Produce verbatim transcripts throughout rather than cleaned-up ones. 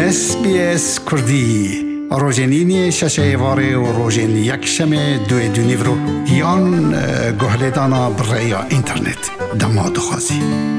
اس بی اس کردی روزنینی ششه واره و روزن یک شمه دوی دونیورو یان گهلدانا برای اینترنت دماد خوازی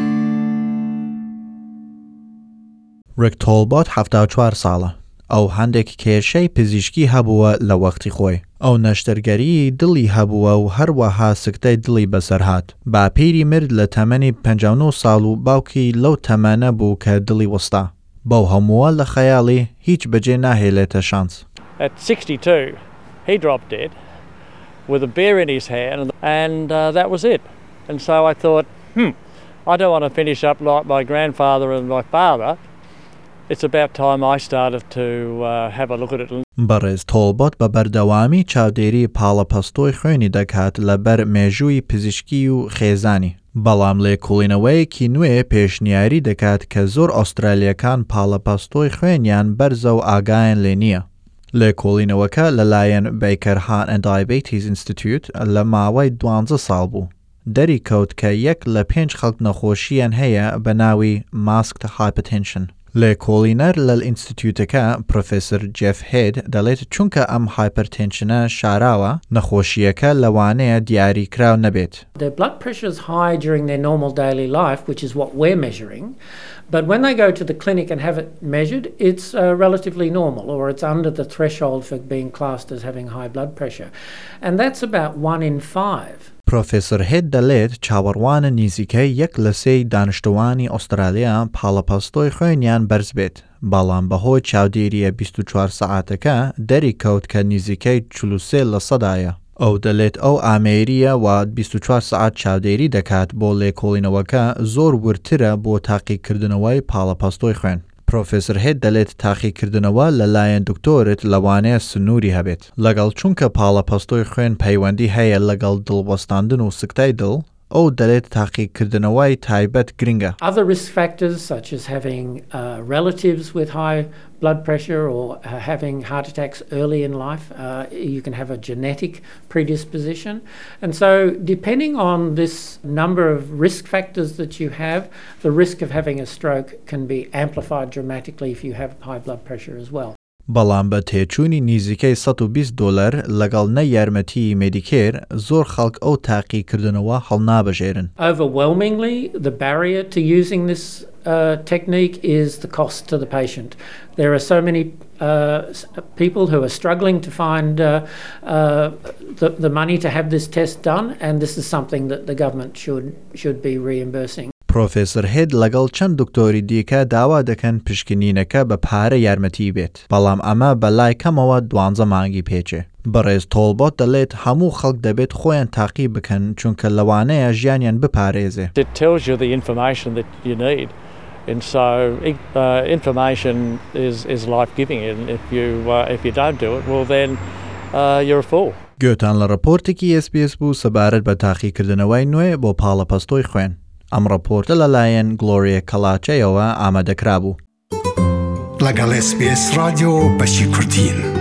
ریک تولبات هەفتاد و چوار ساڵە. ئەو هەندێک کێشەی پزیشکی هەبووە لە وەختی خۆی. ئەو نەشتەرگەری دڵی هەبووە و هەروەها سکتەی دڵی بەسەر هات. باپیری مرد لە تەمەنی پەنجا و نۆ ساڵ و باوکی لەو تەمەنە بوو کە دڵی وەستا. بەو هەمووە لە خەیاڵی هیچ بەجێ ناهێلێتە شانس. At sixty-two, he dropped dead with a beer in his hand, and uh, that was it. And so I thought, hmm, I don't want to finish up like my grandfather and my father. It's about time I started to uh, have a look at it. بەڕێز تۆڵبۆت بە بەردەوامی چاودێری پاڵەپەستۆی خوێنی دەکات لەبەر مێژووی پزیشکی و خێزانی. بەڵام لێکۆڵینەوەیەکی نوێ پێشنیاری دەکات کە زۆر ئوسترالیەکان پاڵەپەستۆی خوێنیان بەرزە و ئاگایان لێ نییە. لێکۆڵینەوەکە لەلایەن Baker Heart and Diabetes Institute لە ماوەی دوانزە ساڵ بوو. دەری کەوت کە یەک لە پێنج خەڵک نەخۆشییان هەیە بە ناوی Masked Hypertension. لێکۆڵینەر لە ئینستیتیوتەکە پرۆفێسەر جێف هێد دەڵێت چونکە ئەم هایپەرتێنشنە شاراوە نەخۆشیەکە لەوانەیە دیاریکراو نەبێت. Their blood pressure is high during their normal daily life, which is what we're measuring. But when they go to the clinic and have it measured, it's uh, relatively normal, or it's under the threshold for being classed as having high blood pressure. And that's about one in five. پرۆفێسەر هێد دەڵێت چاوەڕوانە نزیکەی یەک لە سێی دانیشتوانی ئوسترالیا پاڵەپەستۆی خوێنیان بەرز بێت. بەڵام بەهۆی چاودێریە بیست و چوار سەعاتەکە دەری کەوت کە نزیکەی چل و سێ لە سەدایە. ئەو دەڵێت ئەو ئامێریە و بیست و چوار سەعات چاودێری دەکات بۆ لێکۆڵینەوەکە زۆر ورترە بۆ تاقیکردنەوەی پاڵەپەستۆی خوێن. پرۆفێسەر هێد دەڵێت تاقیکردنەوە لەلایەن دکتۆرت لەوانەیە سنووری هەبێت. لەگەڵ چونکە پاڵەپەستۆی خوێن پەیوەندی هەیە لەگەڵ دڵوەستاندن و سکتای دڵ، ئەو دەڵێت تاقیکردنەوەی تایبەت گرنگە. Other risk factors such as having uh, relatives with high blood pressure or uh, having heart attacks early in life, uh, you can have a genetic predisposition. And so depending on this number of risk factors that you have, the risk of having a stroke can be amplified dramatically if you have high blood pressure as well. بەڵام بە تێچوونی نزیکەی سەد و بیست دۆلار لەگەڵ نەیارمەتی مێدیکێر زۆر خەڵک ئەو تاقیکردنەوە هەڵنابەژێرن. Overwhelmingly, the barrier to using this uh, technique is the cost to the patient. There are so many uh, people who are struggling to find uh, uh, the, the money to have this test done, and this is something that the government should should be reimbursing. پرۆفێسەر هێد لەگەڵ چەند دکتۆری دیکە داوا دەکەن پشکنینەکە بە پارە یارمەتی بێت. بەڵام ئەمە بەلای کەمەوە دوانزە مانگی پێچێ. بەڕێز تۆڵبۆت دەڵێت هەموو خەڵک دەبێت خۆیان تاقی بکەن چونکە لەوانەیە ژیانیان بپارێزێ. It tells you the information that you need. And so uh, information is is life-giving, and if you uh, if you don't do it, well then uh, you're a fool. گوتان لە ڕپۆرتێکی اس بی اس بوو سەبارەت بە تاقیکردنەوەی نوێ بۆ پاڵەپەستۆی خوێن. ئەم ڕپۆرتە لەلایەن گلۆریە کەلاچەیەوە ئامادەکرا بوو. لەگەڵ اس بی اس رادیۆ بەشی کوردین.